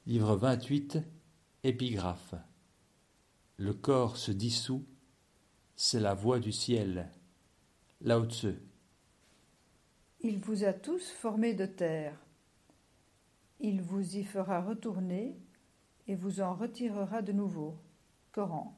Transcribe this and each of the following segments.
Livre 28, épigraphe. Le corps se dissout, c'est la voix du ciel. Lao Tzu. Il vous a tous formés de terre. Il vous y fera retourner et vous en retirera de nouveau. Coran.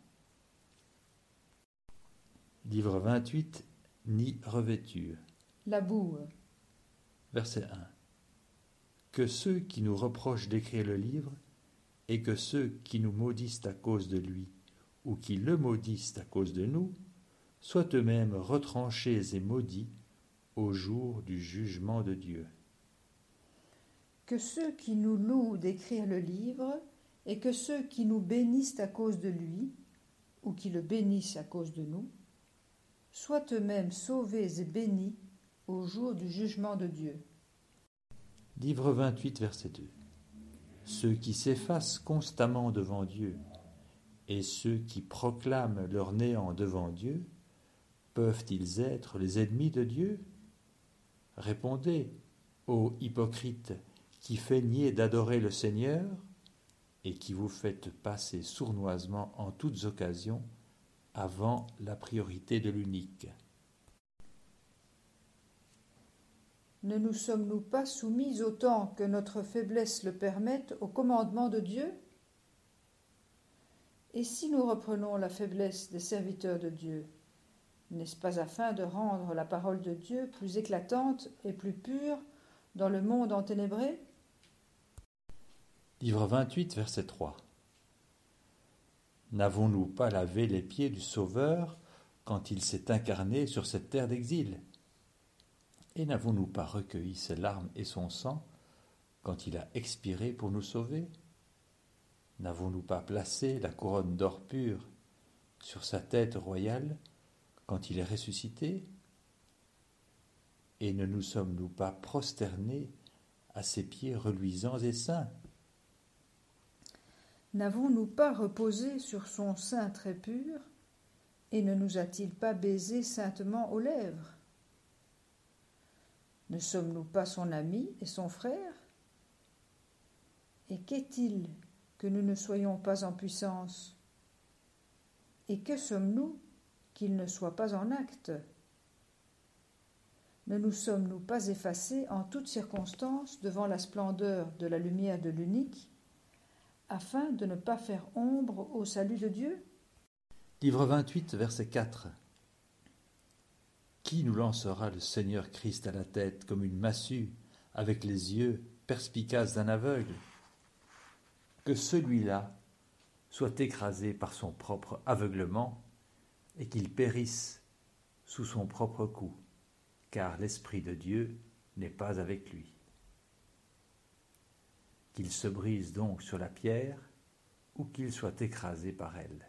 Livre 28, Ni revêtue. La boue. Verset 1. Que ceux qui nous reprochent d'écrire le livre, et que ceux qui nous maudissent à cause de lui, ou qui le maudissent à cause de nous, soient eux-mêmes retranchés et maudits au jour du jugement de Dieu. Que ceux qui nous louent d'écrire le livre, et que ceux qui nous bénissent à cause de lui, ou qui le bénissent à cause de nous, soient eux-mêmes sauvés et bénis au jour du jugement de Dieu. Livre 28, verset 2. Ceux qui s'effacent constamment devant Dieu et ceux qui proclament leur néant devant Dieu, peuvent-ils être les ennemis de Dieu? Répondez, ô hypocrites, qui feignez d'adorer le Seigneur et qui vous faites passer sournoisement en toutes occasions avant la priorité de l'unique. Ne nous sommes-nous pas soumis autant que notre faiblesse le permette au commandement de Dieu? Et si nous reprenons la faiblesse des serviteurs de Dieu, n'est-ce pas afin de rendre la parole de Dieu plus éclatante et plus pure dans le monde enténébré? Livre 28, verset 3. N'avons-nous pas lavé les pieds du Sauveur quand il s'est incarné sur cette terre d'exil? Et n'avons-nous pas recueilli ses larmes et son sang quand il a expiré pour nous sauver? N'avons-nous pas placé la couronne d'or pur sur sa tête royale quand il est ressuscité? Et ne nous sommes-nous pas prosternés à ses pieds reluisants et saints? N'avons-nous pas reposé sur son sein très pur, et ne nous a-t-il pas baisés saintement aux lèvres? Ne sommes-nous pas son ami et son frère? Et qu'est-il que nous ne soyons pas en puissance? Et que sommes-nous qu'il ne soit pas en acte? Ne nous sommes-nous pas effacés en toutes circonstances devant la splendeur de la lumière de l'unique, afin de ne pas faire ombre au salut de Dieu? Livre 28, verset 4. Qui nous lancera le Seigneur Christ à la tête comme une massue, avec les yeux perspicaces d'un aveugle? Que celui-là soit écrasé par son propre aveuglement et qu'il périsse sous son propre coup, car l'Esprit de Dieu n'est pas avec lui. Qu'il se brise donc sur la pierre ou qu'il soit écrasé par elle.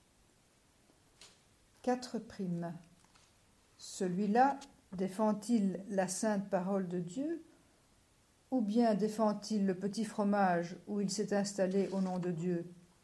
4. Celui-là défend-il la sainte parole de Dieu, ou bien défend-il le petit fromage où il s'est installé au nom de Dieu?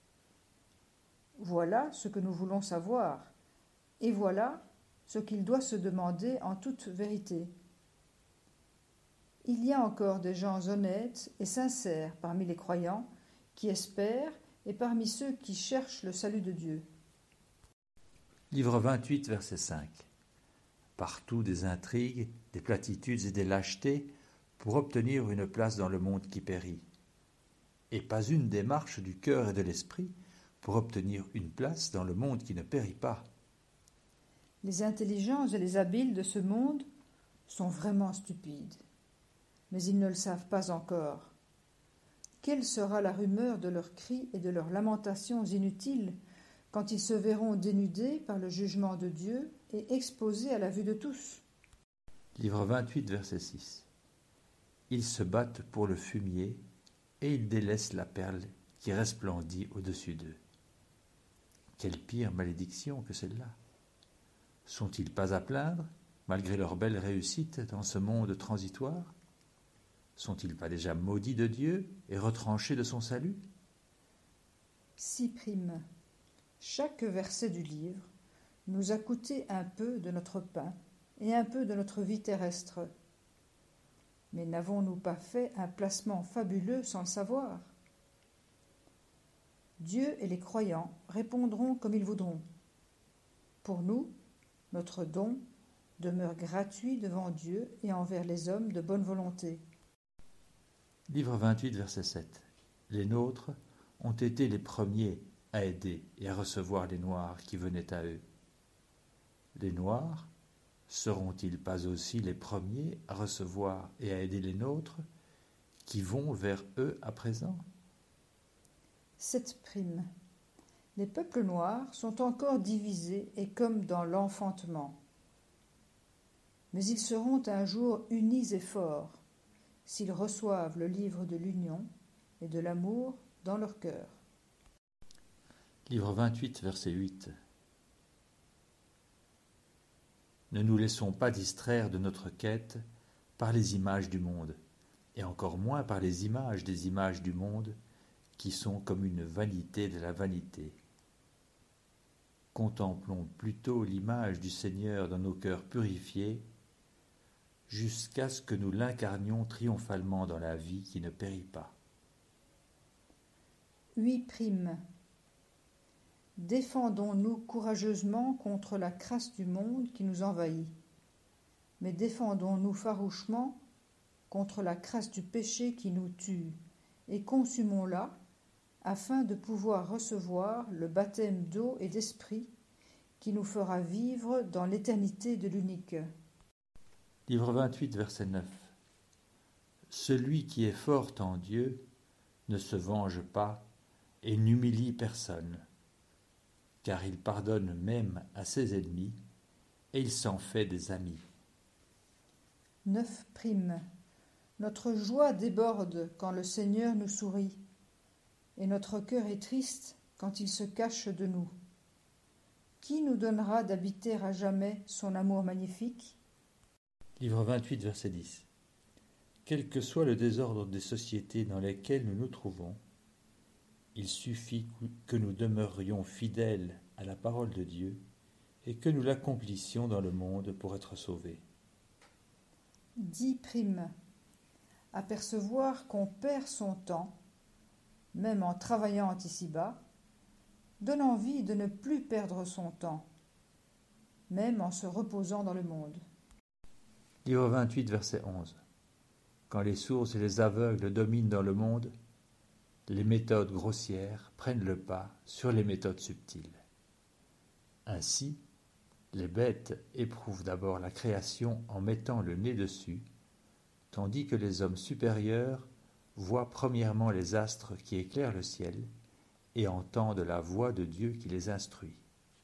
Voilà ce que nous voulons savoir, et voilà ce qu'il doit se demander en toute vérité. Il y a encore des gens honnêtes et sincères parmi les croyants qui espèrent et parmi ceux qui cherchent le salut de Dieu. Livre 28, verset 5. Partout des intrigues, des platitudes et des lâchetés pour obtenir une place dans le monde qui périt, et pas une démarche du cœur et de l'esprit pour obtenir une place dans le monde qui ne périt pas. Les intelligents et les habiles de ce monde sont vraiment stupides, mais ils ne le savent pas encore. Quelle sera la rumeur de leurs cris et de leurs lamentations inutiles quand ils se verront dénudés par le jugement de Dieu et exposés à la vue de tous? Livre 28, verset 6. Ils se battent pour le fumier et ils délaissent la perle qui resplendit au-dessus d'eux. Quelle pire malédiction que celle-là! Sont-ils pas à plaindre, malgré leur belle réussite dans ce monde transitoire? Sont-ils pas déjà maudits de Dieu et retranchés de son salut? 6. Chaque verset du livre nous a coûté un peu de notre pain et un peu de notre vie terrestre. Mais n'avons-nous pas fait un placement fabuleux sans le savoir? Dieu et les croyants répondront comme ils voudront. Pour nous, notre don demeure gratuit devant Dieu et envers les hommes de bonne volonté. Livre 28, verset 7. Les nôtres ont été les premiers à aider et à recevoir les Noirs qui venaient à eux. Les Noirs seront-ils pas aussi les premiers à recevoir et à aider les nôtres qui vont vers eux à présent? 7. Les peuples noirs sont encore divisés et comme dans l'enfantement. Mais ils seront un jour unis et forts, s'ils reçoivent le livre de l'union et de l'amour dans leur cœur. Livre 28, verset 8. Ne nous laissons pas distraire de notre quête par les images du monde, et encore moins par les images des images du monde, qui sont comme une vanité de la vanité. Contemplons plutôt l'image du Seigneur dans nos cœurs purifiés, jusqu'à ce que nous l'incarnions triomphalement dans la vie qui ne périt pas. 8. Défendons-nous courageusement contre la crasse du monde qui nous envahit, mais défendons-nous farouchement contre la crasse du péché qui nous tue, et consumons-la, afin de pouvoir recevoir le baptême d'eau et d'esprit qui nous fera vivre dans l'éternité de l'unique. Livre 28, verset 9. Celui qui est fort en Dieu ne se venge pas et n'humilie personne, car il pardonne même à ses ennemis et il s'en fait des amis. 9. Notre joie déborde quand le Seigneur nous sourit, et notre cœur est triste quand il se cache de nous. Qui nous donnera d'habiter à jamais son amour magnifique? Livre 28, verset 10. Quel que soit le désordre des sociétés dans lesquelles nous nous trouvons, il suffit que nous demeurions fidèles à la parole de Dieu et que nous l'accomplissions dans le monde pour être sauvés. 10. Apercevoir qu'on perd son temps, même en travaillant ici-bas, donne envie de ne plus perdre son temps, même en se reposant dans le monde. Livre 28, verset 11. Quand les sourds et les aveugles dominent dans le monde, les méthodes grossières prennent le pas sur les méthodes subtiles. Ainsi, les bêtes éprouvent d'abord la création en mettant le nez dessus, tandis que les hommes supérieurs voient premièrement les astres qui éclairent le ciel et entendent la voix de Dieu qui les instruit.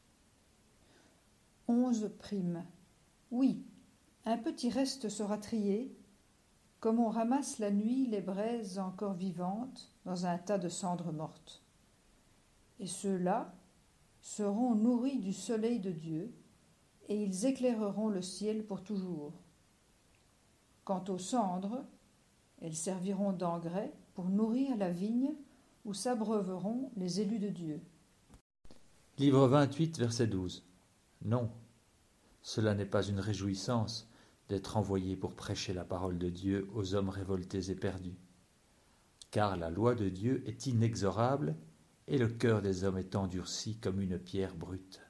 11. Oui, un petit reste sera trié, comme on ramasse la nuit les braises encore vivantes dans un tas de cendres mortes. Et ceux-là seront nourris du soleil de Dieu, et ils éclaireront le ciel pour toujours. Quant aux cendres, elles serviront d'engrais pour nourrir la vigne où s'abreuveront les élus de Dieu. Livre 28, verset 12. Non, cela n'est pas une réjouissance d'être envoyé pour prêcher la parole de Dieu aux hommes révoltés et perdus. Car la loi de Dieu est inexorable et le cœur des hommes est endurci comme une pierre brute.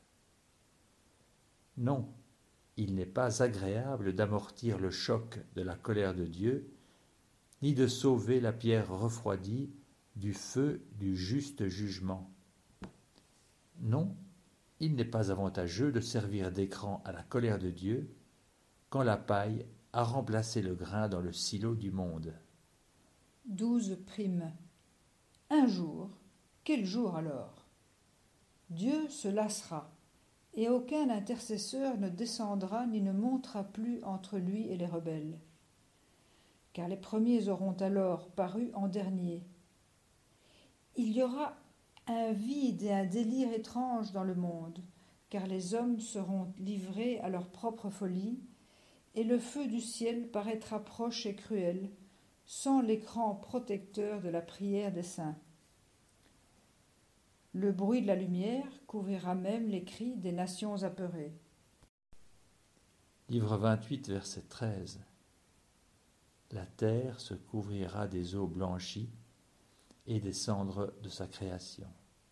Non, il n'est pas agréable d'amortir le choc de la colère de Dieu, ni de sauver la pierre refroidie du feu du juste jugement. Non, il n'est pas avantageux de servir d'écran à la colère de Dieu quand la paille a remplacé le grain dans le silo du monde. 12. Un jour, quel jour alors? Dieu se lassera, et aucun intercesseur ne descendra ni ne montera plus entre lui et les rebelles. Car les premiers auront alors paru en dernier. Il y aura un vide et un délire étrange dans le monde, car les hommes seront livrés à leur propre folie, et le feu du ciel paraîtra proche et cruel, sans l'écran protecteur de la prière des saints. Le bruit de la lumière couvrira même les cris des nations apeurées. Livre 28, verset 13. La terre se couvrira des eaux blanchies et des cendres de sa création.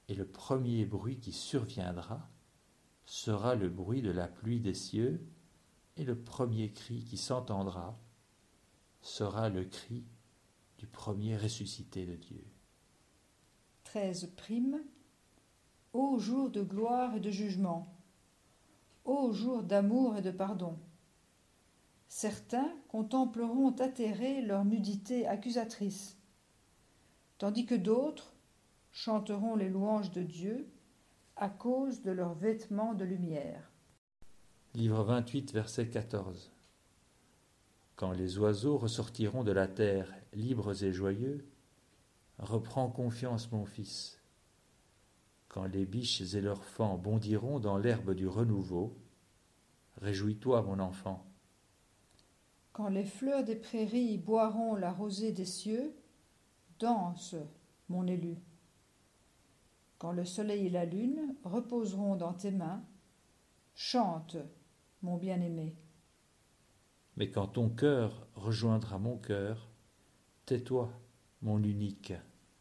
et le premier bruit qui surviendra sera le bruit de la pluie des cieux, et le premier cri qui s'entendra sera le cri du premier ressuscité de Dieu. 13 prime. Ô jour de gloire et de jugement, ô jour d'amour et de pardon. Certains contempleront atterrés leur nudité accusatrice, tandis que d'autres chanteront les louanges de Dieu à cause de leurs vêtements de lumière. Livre 28, verset 14. Quand les oiseaux ressortiront de la terre, libres et joyeux, reprends confiance, mon fils. Quand les biches et leurs faons bondiront dans l'herbe du renouveau, réjouis-toi, mon enfant. Quand les fleurs des prairies boiront la rosée des cieux, danse, mon élu. Quand le soleil et la lune reposeront dans tes mains, chante, mon bien-aimé. Mais quand ton cœur rejoindra mon cœur, tais-toi, mon unique.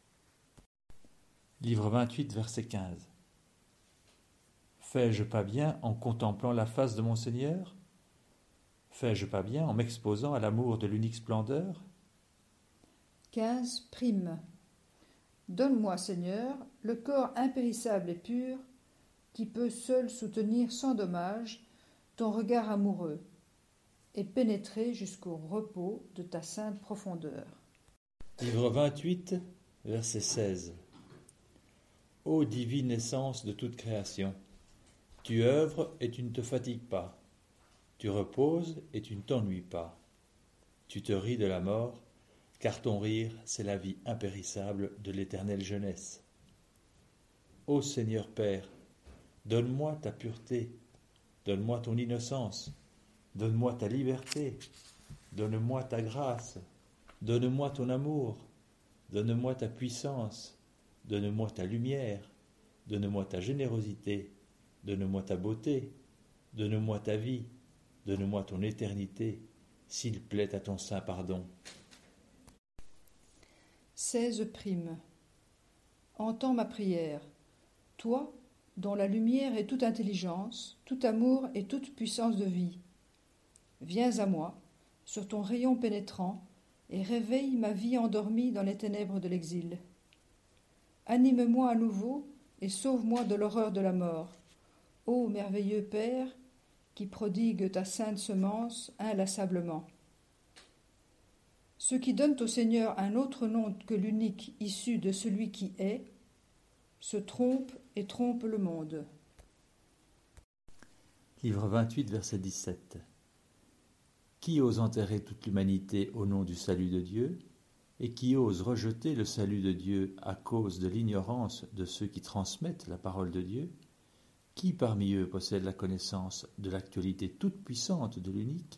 Livre 28, verset 15. Fais-je pas bien en contemplant la face de mon Seigneur? Fais-je pas bien en m'exposant à l'amour de l'unique splendeur? 15 prime. Donne-moi, Seigneur, le corps impérissable et pur, qui peut seul soutenir sans dommage ton regard amoureux, et pénétrer jusqu'au repos de ta sainte profondeur. Livre 28, verset 16. Ô divine essence de toute création, tu œuvres et tu ne te fatigues pas, tu reposes et tu ne t'ennuies pas, tu te ris de la mort, car ton rire, c'est la vie impérissable de l'éternelle jeunesse. Ô Seigneur Père, donne-moi ta pureté, donne-moi ton innocence, donne-moi ta liberté, donne-moi ta grâce, donne-moi ton amour, donne-moi ta puissance, donne-moi ta lumière, donne-moi ta générosité, donne-moi ta beauté, donne-moi ta vie, donne-moi ton éternité, s'il plaît à ton saint pardon. 16 prime. Entends ma prière, toi, dont la lumière est toute intelligence, tout amour et toute puissance de vie. Viens à moi, sur ton rayon pénétrant, et réveille ma vie endormie dans les ténèbres de l'exil. Anime-moi à nouveau et sauve-moi de l'horreur de la mort. Ô merveilleux Père, qui prodigue ta sainte semence inlassablement. Ceux qui donnent au Seigneur un autre nom que l'unique issu de celui qui est, se trompent et trompent le monde. Livre 28, verset 17. Qui ose enterrer toute l'humanité au nom du salut de Dieu, et qui ose rejeter le salut de Dieu à cause de l'ignorance de ceux qui transmettent la parole de Dieu? Qui parmi eux possède la connaissance de l'actualité toute puissante de l'unique?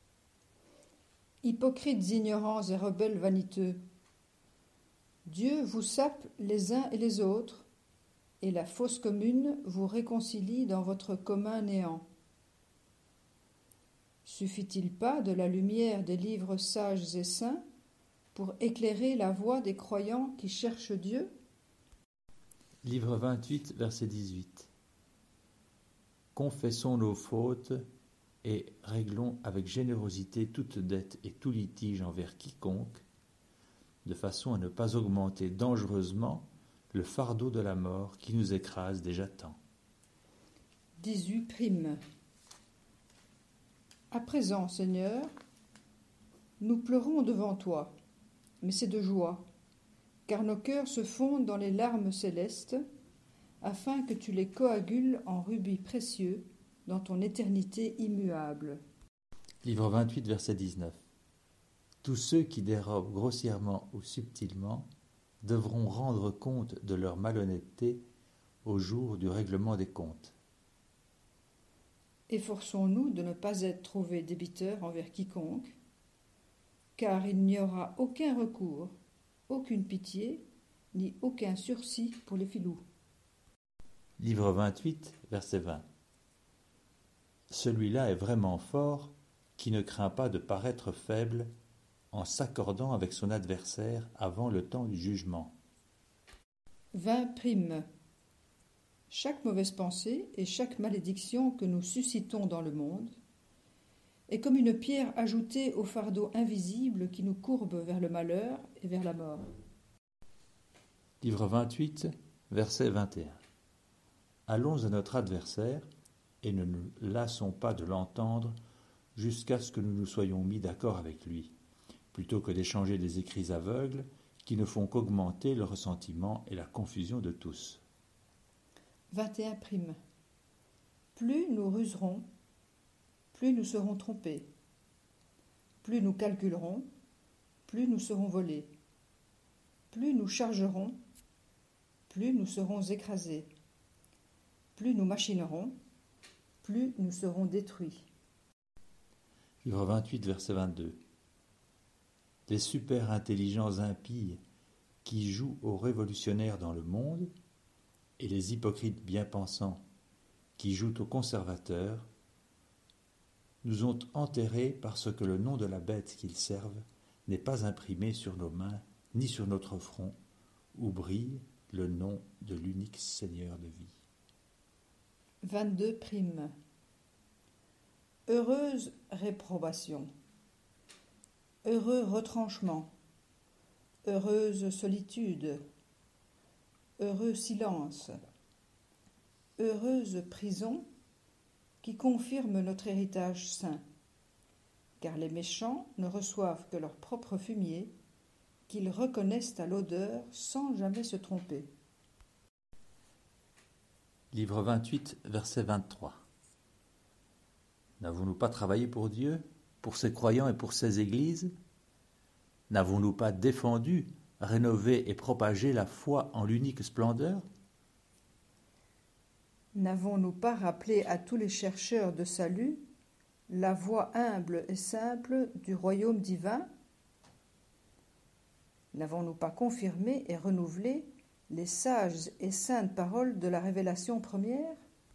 Hypocrites ignorants et rebelles vaniteux, Dieu vous sape les uns et les autres, et la fosse commune vous réconcilie dans votre commun néant. Suffit-il pas de la lumière des livres sages et saints pour éclairer la voie des croyants qui cherchent Dieu? Livre 28, verset 18. Confessons nos fautes et réglons avec générosité toute dette et tout litige envers quiconque, de façon à ne pas augmenter dangereusement le fardeau de la mort qui nous écrase déjà tant. 18 prime. À présent, Seigneur, nous pleurons devant toi, mais c'est de joie, car nos cœurs se fondent dans les larmes célestes, afin que tu les coagules en rubis précieux dans ton éternité immuable. Livre 28, verset 19. Tous ceux qui dérobent grossièrement ou subtilement devront rendre compte de leur malhonnêteté au jour du règlement des comptes. Efforçons-nous de ne pas être trouvés débiteurs envers quiconque, car il n'y aura aucun recours, aucune pitié, ni aucun sursis pour les filous. Livre 28, verset 20. Celui-là est vraiment fort qui ne craint pas de paraître faible en s'accordant avec son adversaire avant le temps du jugement. 20 prime. Chaque mauvaise pensée et chaque malédiction que nous suscitons dans le monde est comme une pierre ajoutée au fardeau invisible qui nous courbe vers le malheur et vers la mort. Livre 28, verset 21. Allons à notre adversaire et ne nous lassons pas de l'entendre jusqu'à ce que nous nous soyons mis d'accord avec lui, plutôt que d'échanger des écrits aveugles qui ne font qu'augmenter le ressentiment et la confusion de tous. 21 prime. Plus nous ruserons, plus nous serons trompés. Plus nous calculerons, plus nous serons volés. Plus nous chargerons, plus nous serons écrasés. Plus nous machinerons, plus nous serons détruits. Livre 28, verset 22. Les super-intelligents impies qui jouent aux révolutionnaires dans le monde et les hypocrites bien-pensants qui jouent aux conservateurs nous ont enterrés parce que le nom de la bête qu'ils servent n'est pas imprimé sur nos mains ni sur notre front, où brille le nom de l'unique Seigneur de vie. 22 prime. Heureuse réprobation, heureux retranchement, heureuse solitude, heureux silence, heureuse prison qui confirme notre héritage saint, car les méchants ne reçoivent que leur propre fumier, qu'ils reconnaissent à l'odeur sans jamais se tromper. Livre 28, verset 23. N'avons-nous pas travaillé pour Dieu, pour ses croyants et pour ses églises ? N'avons-nous pas défendu, rénové et propagé la foi en l'unique splendeur ? N'avons-nous pas rappelé à tous les chercheurs de salut la voie humble et simple du royaume divin ? N'avons-nous pas confirmé et renouvelé les sages et saintes paroles de la révélation première ?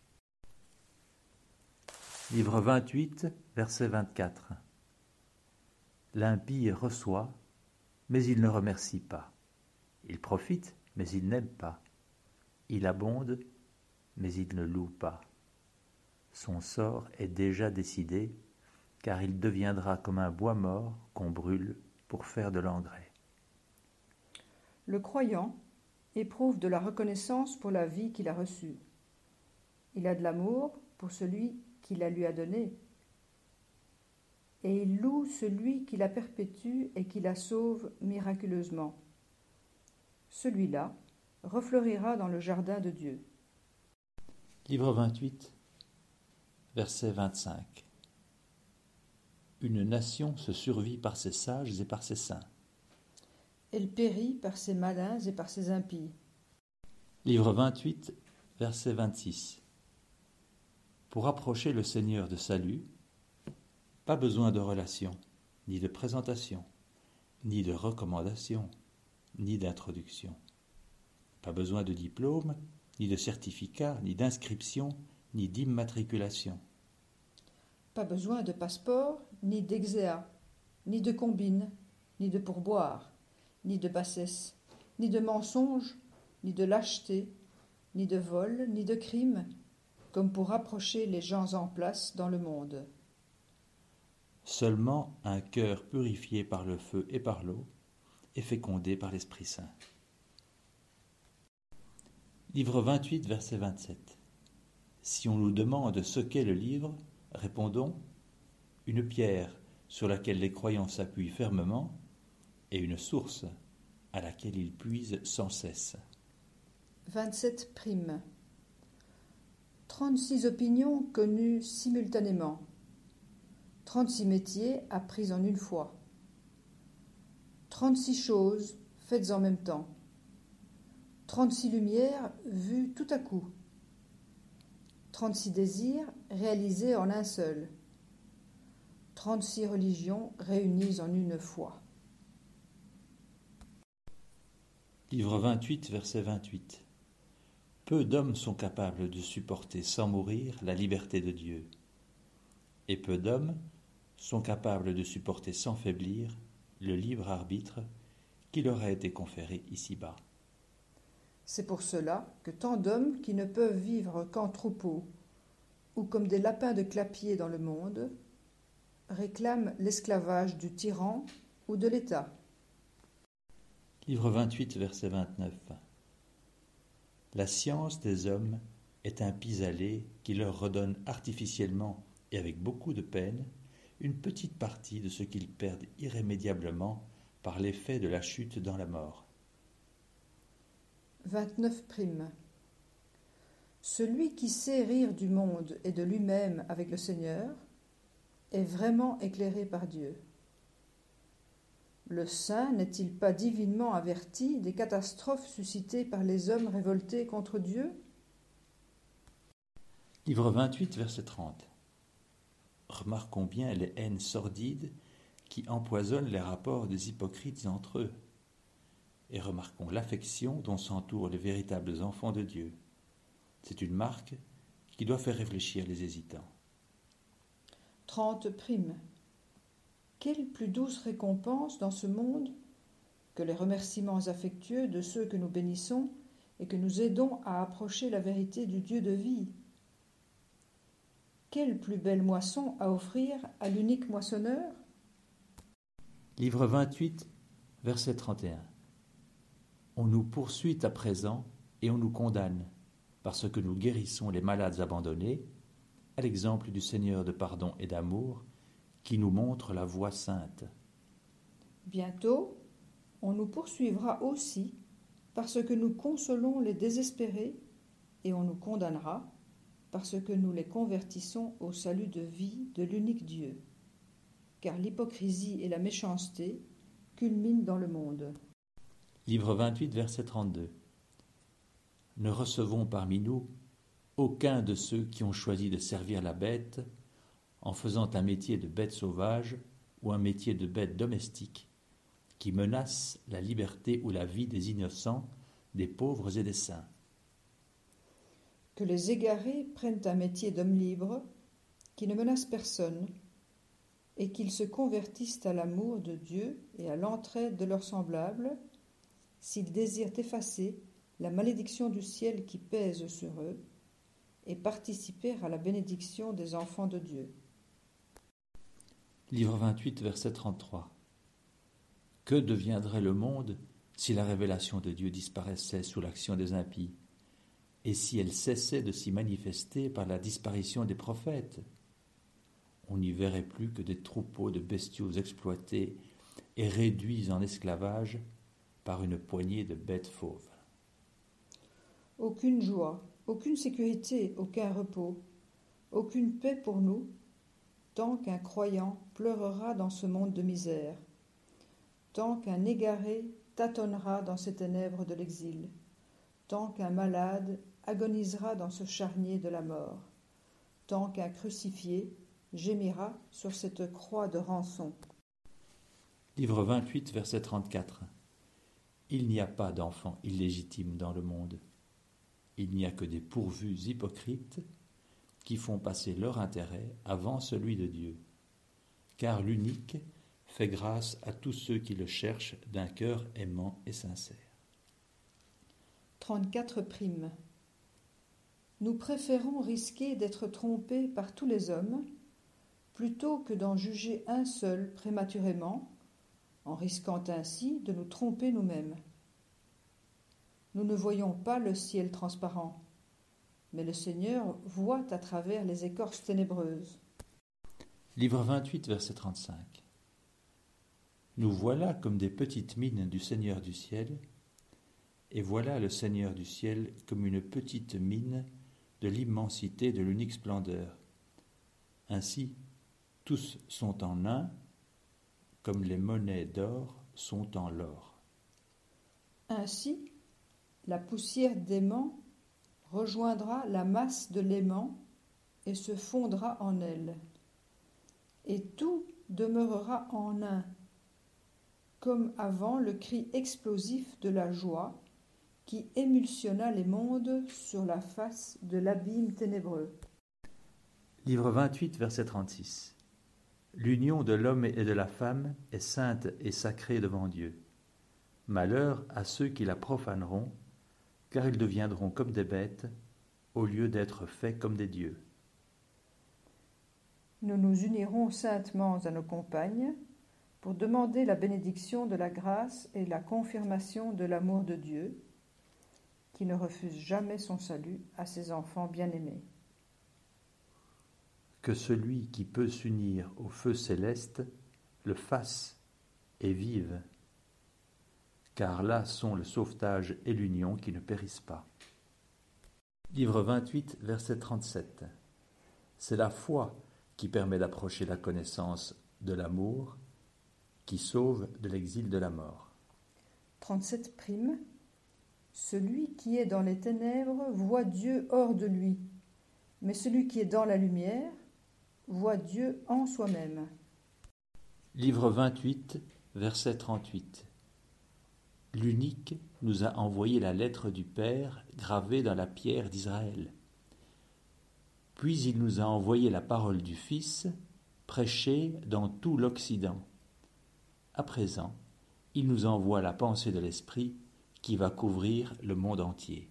Livre 28, verset 24. L'impie reçoit, mais il ne remercie pas. Il profite, mais il n'aime pas. Il abonde, mais il ne loue pas. Son sort est déjà décidé, car il deviendra comme un bois mort qu'on brûle pour faire de l'engrais. Le croyant éprouve de la reconnaissance pour la vie qu'il a reçue. Il a de l'amour pour celui qui la lui a donnée. Et il loue celui qui la perpétue et qui la sauve miraculeusement. Celui-là refleurira dans le jardin de Dieu. Livre 28, verset 25. Une nation se survit par ses sages et par ses saints. Elle périt par ses malins et par ses impies. Livre 28, verset 26. Pour approcher le Seigneur de salut, pas besoin de relation, ni de présentation, ni de recommandation, ni d'introduction. Pas besoin de diplôme, ni de certificat, ni d'inscription, ni d'immatriculation. Pas besoin de passeport, ni d'exéa, ni de combine, ni de pourboire, ni de bassesse, ni de mensonge, ni de lâcheté, ni de vol, ni de crime, comme pour rapprocher les gens en place dans le monde. Seulement un cœur purifié par le feu et par l'eau et fécondé par l'Esprit Saint. Livre 28, verset 27. Si on nous demande ce qu'est le livre, répondons : une pierre sur laquelle les croyants s'appuient fermement et une source à laquelle ils puisent sans cesse. 27 prime. 36 opinions connues simultanément. 36 métiers appris en une fois. 36 choses faites en même temps. 36 lumières vues tout à coup. 36 désirs réalisés en un seul. 36 religions réunies en une foi. Livre 28, verset 28. Peu d'hommes sont capables de supporter sans mourir la liberté de Dieu, et peu d'hommes sont capables de supporter sans faiblir le libre arbitre qui leur a été conféré ici-bas. C'est pour cela que tant d'hommes qui ne peuvent vivre qu'en troupeau ou comme des lapins de clapier dans le monde réclament l'esclavage du tyran ou de l'État. Livre 28, verset 29. La science des hommes est un pis-aller qui leur redonne artificiellement et avec beaucoup de peine une petite partie de ce qu'ils perdent irrémédiablement par l'effet de la chute dans la mort. 29 prime. Celui qui sait rire du monde et de lui-même avec le Seigneur est vraiment éclairé par Dieu. Le saint n'est-il pas divinement averti des catastrophes suscitées par les hommes révoltés contre Dieu ? Livre 28, verset 30. Remarquons bien les haines sordides qui empoisonnent les rapports des hypocrites entre eux, et remarquons l'affection dont s'entourent les véritables enfants de Dieu. C'est une marque qui doit faire réfléchir les hésitants. 30 prime. Quelle plus douce récompense dans ce monde que les remerciements affectueux de ceux que nous bénissons et que nous aidons à approcher la vérité du Dieu de vie. Quelle plus belle moisson à offrir à l'unique moissonneur ? Livre 28, verset 31. On nous poursuit à présent et on nous condamne, parce que nous guérissons les malades abandonnés, à l'exemple du Seigneur de pardon et d'amour, qui nous montre la voie sainte. Bientôt, on nous poursuivra aussi, parce que nous consolons les désespérés, et on nous condamnera, parce que nous les convertissons au salut de vie de l'unique Dieu. Car l'hypocrisie et la méchanceté culminent dans le monde. Livre 28, verset 32. Ne recevons parmi nous aucun de ceux qui ont choisi de servir la bête en faisant un métier de bête sauvage ou un métier de bête domestique qui menace la liberté ou la vie des innocents, des pauvres et des saints. Que les égarés prennent un métier d'homme libre qui ne menace personne et qu'ils se convertissent à l'amour de Dieu et à l'entraide de leurs semblables s'ils désirent effacer la malédiction du ciel qui pèse sur eux et participer à la bénédiction des enfants de Dieu. Livre 28, verset 33. Que deviendrait le monde si la révélation de Dieu disparaissait sous l'action des impies, et si elle cessait de s'y manifester par la disparition des prophètes ? On n'y verrait plus que des troupeaux de bestiaux exploités et réduits en esclavage par une poignée de bêtes fauves. Aucune joie, aucune sécurité, aucun repos, aucune paix pour nous, tant qu'un croyant pleurera dans ce monde de misère, tant qu'un égaré tâtonnera dans ces ténèbres de l'exil, tant qu'un malade agonisera dans ce charnier de la mort, tant qu'un crucifié gémira sur cette croix de rançon. Livre 28, verset 34. Il n'y a pas d'enfants illégitimes dans le monde. Il n'y a que des pourvus hypocrites qui font passer leur intérêt avant celui de Dieu. Car l'unique fait grâce à tous ceux qui le cherchent d'un cœur aimant et sincère. 34 prime. Nous préférons risquer d'être trompés par tous les hommes plutôt que d'en juger un seul prématurément, en risquant ainsi de nous tromper nous-mêmes. Nous ne voyons pas le ciel transparent, mais le Seigneur voit à travers les écorces ténébreuses. Livre 28, verset 35. Nous voilà comme des petites mines du Seigneur du ciel, et voilà le Seigneur du ciel comme une petite mine de l'immensité de l'unique splendeur. Ainsi, tous sont en un, comme les monnaies d'or sont en l'or. Ainsi, la poussière d'aimant rejoindra la masse de l'aimant et se fondra en elle. Et tout demeurera en un, comme avant le cri explosif de la joie qui émulsionna les mondes sur la face de l'abîme ténébreux. Livre 28, verset 36. L'union de l'homme et de la femme est sainte et sacrée devant Dieu. Malheur à ceux qui la profaneront, car ils deviendront comme des bêtes, au lieu d'être faits comme des dieux. Nous nous unirons saintement à nos compagnes pour demander la bénédiction de la grâce et la confirmation de l'amour de Dieu, qui ne refuse jamais son salut à ses enfants bien-aimés. Que celui qui peut s'unir au feu céleste le fasse et vive, car là sont le sauvetage et l'union qui ne périssent pas. Livre 28, verset 37. C'est la foi qui permet d'approcher la connaissance de l'amour, qui sauve de l'exil de la mort. 37 prime. Celui qui est dans les ténèbres voit Dieu hors de lui, mais celui qui est dans la lumière voit Dieu en soi-même. Livre 28, verset 38. L'unique nous a envoyé la lettre du Père gravée dans la pierre d'Israël. Puis il nous a envoyé la parole du Fils, prêchée dans tout l'Occident. À présent, il nous envoie la pensée de l'Esprit qui va couvrir le monde entier.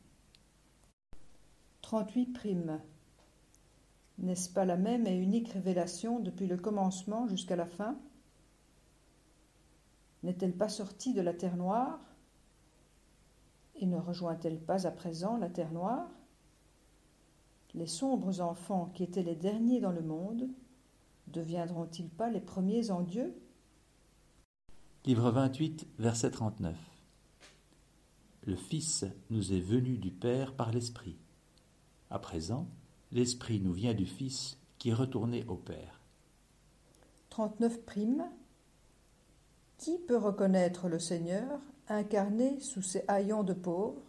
38 prime. N'est-ce pas la même et unique révélation depuis le commencement jusqu'à la fin? N'est-elle pas sortie de la terre noire? Et ne rejoint-elle pas à présent la terre noire? Les sombres enfants qui étaient les derniers dans le monde, deviendront-ils pas les premiers en Dieu? Livre 28, verset 39. Le Fils nous est venu du Père par l'Esprit. À présent, l'Esprit nous vient du Fils qui est retourné au Père. 39 prime. Qui peut reconnaître le Seigneur incarné sous ses haillons de pauvres?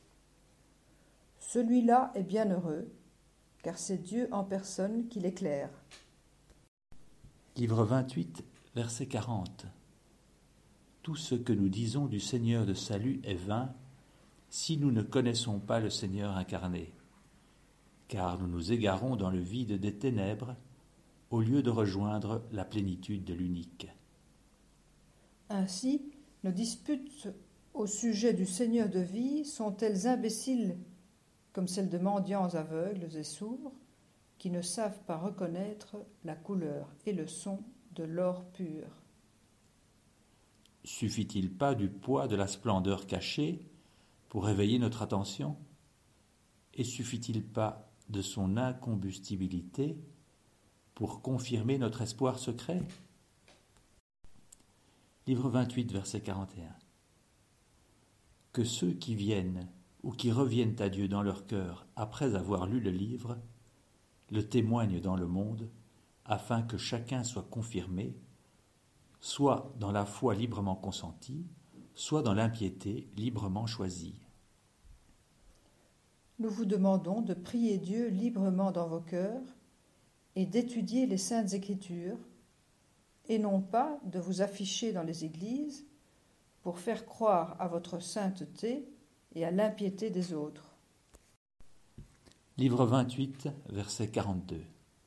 Celui-là est bienheureux, car c'est Dieu en personne qui l'éclaire. Livre 28, verset 40. Tout ce que nous disons du Seigneur de salut est vain si nous ne connaissons pas le Seigneur incarné, car nous nous égarons dans le vide des ténèbres au lieu de rejoindre la plénitude de l'unique. Ainsi, nos disputes au sujet du Seigneur de vie sont-elles imbéciles, comme celles de mendiants aveugles et sourds, qui ne savent pas reconnaître la couleur et le son de l'or pur? Suffit-il pas du poids de la splendeur cachée pour éveiller notre attention? Et suffit-il pas de son incombustibilité pour confirmer notre espoir secret? Livre 28, verset 41. Que ceux qui viennent ou qui reviennent à Dieu dans leur cœur après avoir lu le livre le témoignent dans le monde, afin que chacun soit confirmé, soit dans la foi librement consentie, soit dans l'impiété librement choisie. Nous vous demandons de prier Dieu librement dans vos cœurs et d'étudier les Saintes Écritures, et non pas de vous afficher dans les églises pour faire croire à votre sainteté et à l'impiété des autres. Livre 28, verset 42.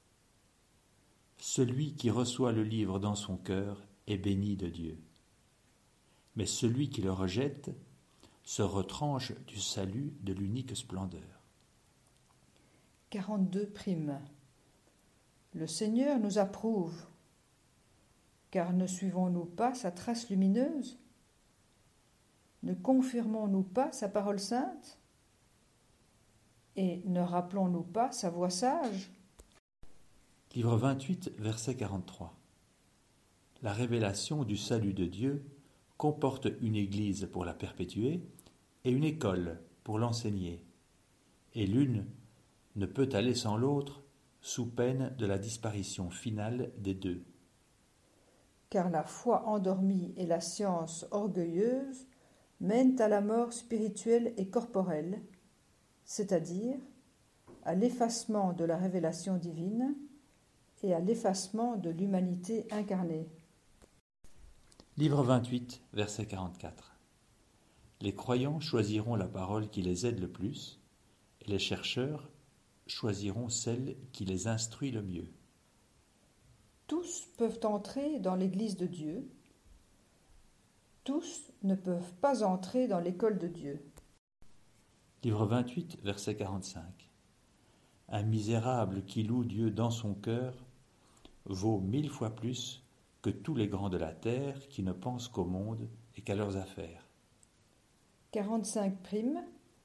Celui qui reçoit le livre dans son cœur est béni de Dieu. Mais celui qui le rejette se retranche du salut de l'unique splendeur. 42 prime. Le Seigneur nous approuve, car ne suivons-nous pas sa trace lumineuse? Ne confirmons-nous pas sa parole sainte? Et ne rappelons-nous pas sa voix sage? Livre 28, verset 43. La révélation du salut de Dieu comporte une église pour la perpétuer et une école pour l'enseigner. Et l'une ne peut aller sans l'autre sous peine de la disparition finale des deux. Car la foi endormie et la science orgueilleuse mènent à la mort spirituelle et corporelle, c'est-à-dire à l'effacement de la révélation divine et à l'effacement de l'humanité incarnée. Livre 28, verset 44. Les croyants choisiront la parole qui les aide le plus, et les chercheurs choisiront celle qui les instruit le mieux. Tous peuvent entrer dans l'Église de Dieu. Tous ne peuvent pas entrer dans l'école de Dieu. Livre 28, verset 45. Un misérable qui loue Dieu dans son cœur vaut 1000 fois plus que tous les grands de la terre qui ne pensent qu'au monde et qu'à leurs affaires. 45 prime.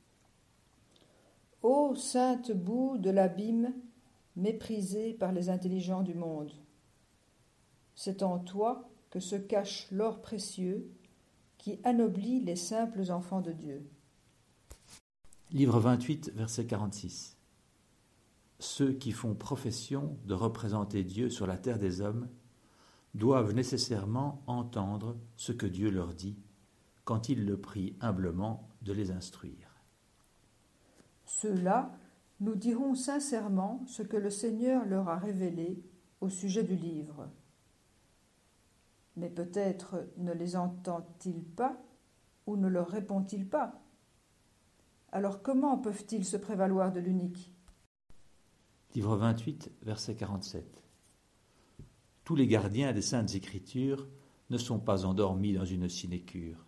Ô sainte boue de l'abîme, méprisée par les intelligents du monde, c'est en toi que se cache l'or précieux qui anoblit les simples enfants de Dieu. Livre 28, verset 46. Ceux qui font profession de représenter Dieu sur la terre des hommes doivent nécessairement entendre ce que Dieu leur dit quand il le prie humblement de les instruire. Ceux-là nous diront sincèrement ce que le Seigneur leur a révélé au sujet du livre. Mais peut-être ne les entend-il pas ou ne leur répond-il pas. Alors comment peuvent-ils se prévaloir de l'unique ? Livre 28, verset 47. Tous les gardiens des Saintes Écritures ne sont pas endormis dans une sinécure.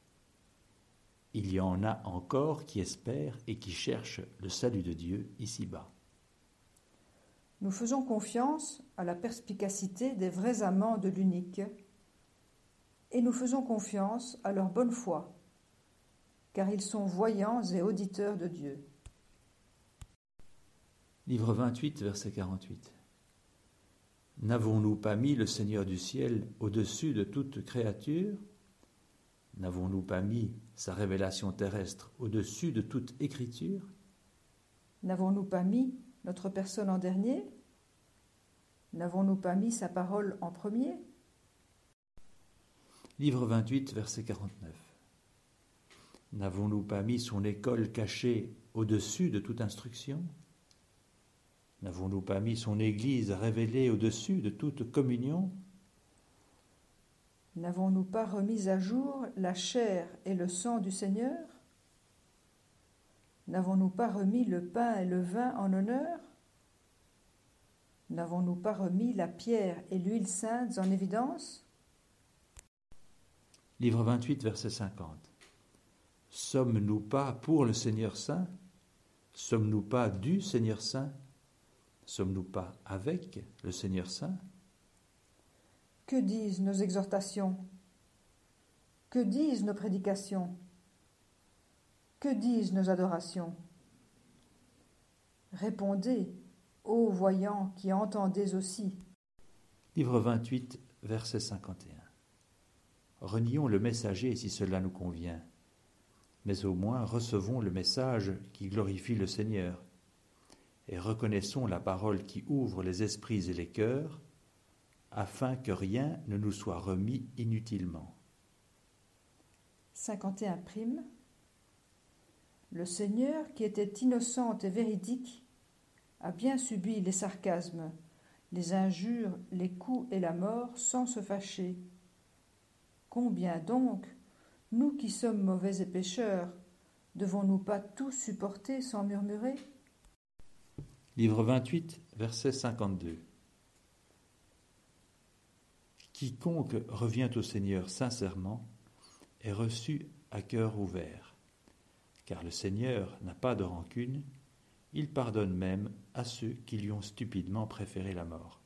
Il y en a encore qui espèrent et qui cherchent le salut de Dieu ici-bas. Nous faisons confiance à la perspicacité des vrais amants de l'unique et nous faisons confiance à leur bonne foi, car ils sont voyants et auditeurs de Dieu. Livre 28, verset 48. N'avons-nous pas mis le Seigneur du ciel au-dessus de toute créature ? N'avons-nous pas mis sa révélation terrestre au-dessus de toute écriture ? N'avons-nous pas mis notre personne en dernier ? N'avons-nous pas mis sa parole en premier ? Livre 28, verset 49. N'avons-nous pas mis son école cachée au-dessus de toute instruction ? N'avons-nous pas mis son Église révélée au-dessus de toute communion ? N'avons-nous pas remis à jour la chair et le sang du Seigneur ? N'avons-nous pas remis le pain et le vin en honneur ? N'avons-nous pas remis la pierre et l'huile sainte en évidence ? Livre 28, verset 50. Sommes-nous pas pour le Seigneur Saint ? Sommes-nous pas du Seigneur Saint ? Sommes-nous pas avec le Seigneur Saint ? Que disent nos exhortations ? Que disent nos prédications ? Que disent nos adorations ? Répondez, ô voyants qui entendez aussi. Livre 28, verset 51. Renions le messager si cela nous convient, mais au moins recevons le message qui glorifie le Seigneur, et reconnaissons la parole qui ouvre les esprits et les cœurs, afin que rien ne nous soit remis inutilement. 51 prime. Le Seigneur, qui était innocent et véridique, a bien subi les sarcasmes, les injures, les coups et la mort sans se fâcher. Combien donc, nous qui sommes mauvais et pécheurs, devons-nous pas tout supporter sans murmurer ? Livre 28, verset 52. Quiconque revient au Seigneur sincèrement est reçu à cœur ouvert, car le Seigneur n'a pas de rancune, il pardonne même à ceux qui lui ont stupidement préféré la mort.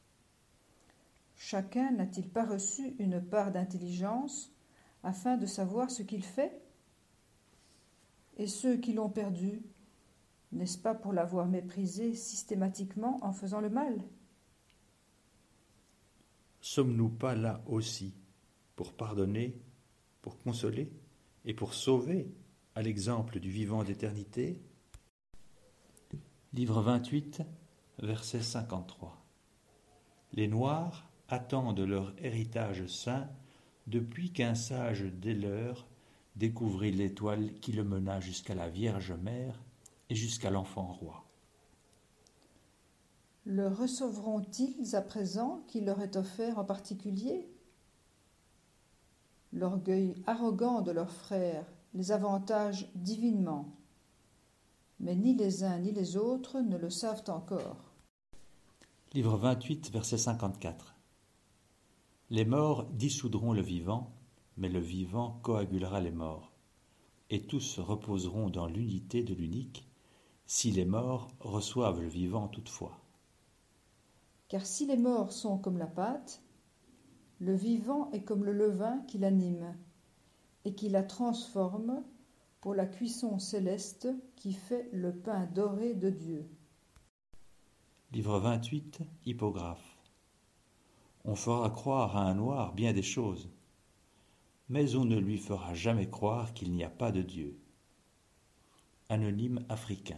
Chacun n'a-t-il pas reçu une part d'intelligence afin de savoir ce qu'il fait ? Et ceux qui l'ont perdu, n'est-ce pas pour l'avoir méprisé systématiquement en faisant le mal ? Sommes-nous pas là aussi pour pardonner, pour consoler et pour sauver, à l'exemple du vivant d'éternité ? Livre 28, verset 53. Les Noirs attendent leur héritage saint depuis qu'un sage des leurs découvrit l'étoile qui le mena jusqu'à la Vierge Mère et jusqu'à l'enfant roi. Le recevront-ils à présent qui leur est offert en particulier ? L'orgueil arrogant de leurs frères les avantage divinement, mais ni les uns ni les autres ne le savent encore. Livre 28, verset 54. Les morts dissoudront le vivant, mais le vivant coagulera les morts. et tous se reposeront dans l'unité de l'unique, si les morts reçoivent le vivant toutefois. Car si les morts sont comme la pâte, le vivant est comme le levain qui l'anime et qui la transforme pour la cuisson céleste qui fait le pain doré de Dieu. Livre 28, Hippographe. On fera croire à un noir bien des choses, mais on ne lui fera jamais croire qu'il n'y a pas de Dieu. Anonyme africain.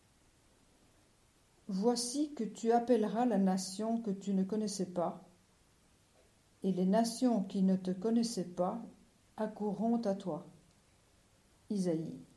Voici que tu appelleras la nation que tu ne connaissais pas, et les nations qui ne te connaissaient pas accourront à toi. Isaïe.